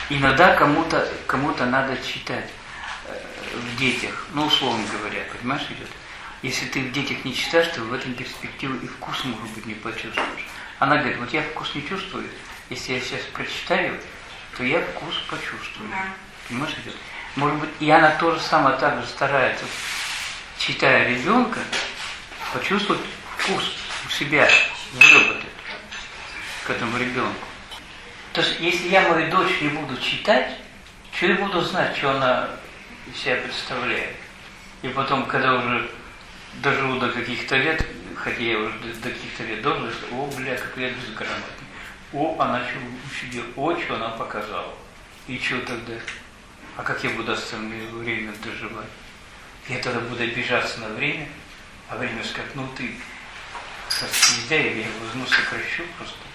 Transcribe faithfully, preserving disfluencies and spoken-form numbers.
Иногда кому-то кому-то надо читать в детях, ну, условно говоря, понимаешь, идет. Если ты в детях не читаешь, то в этом перспективу и вкус, может быть, не почувствуешь. Она говорит, вот я вкус не чувствую, если я сейчас прочитаю, то я вкус почувствую. Понимаешь, идет. Может быть, и она тоже сама так же старается, читая ребенка, почувствовать вкус у себя, выработать к этому ребенку. То есть, если я мою дочь не буду читать, что я буду знать, что она из себя представляет. И потом, когда уже доживу до каких-то лет, хотя я уже до каких-то лет должен, что, о, бля, как я безграмотный. О, она что себе, о, что она показала. И что тогда? А как я буду остальное время доживать? Я тогда буду обижаться на время, а время скажет, ну ты, нельзя, я его возьму, сокращу просто.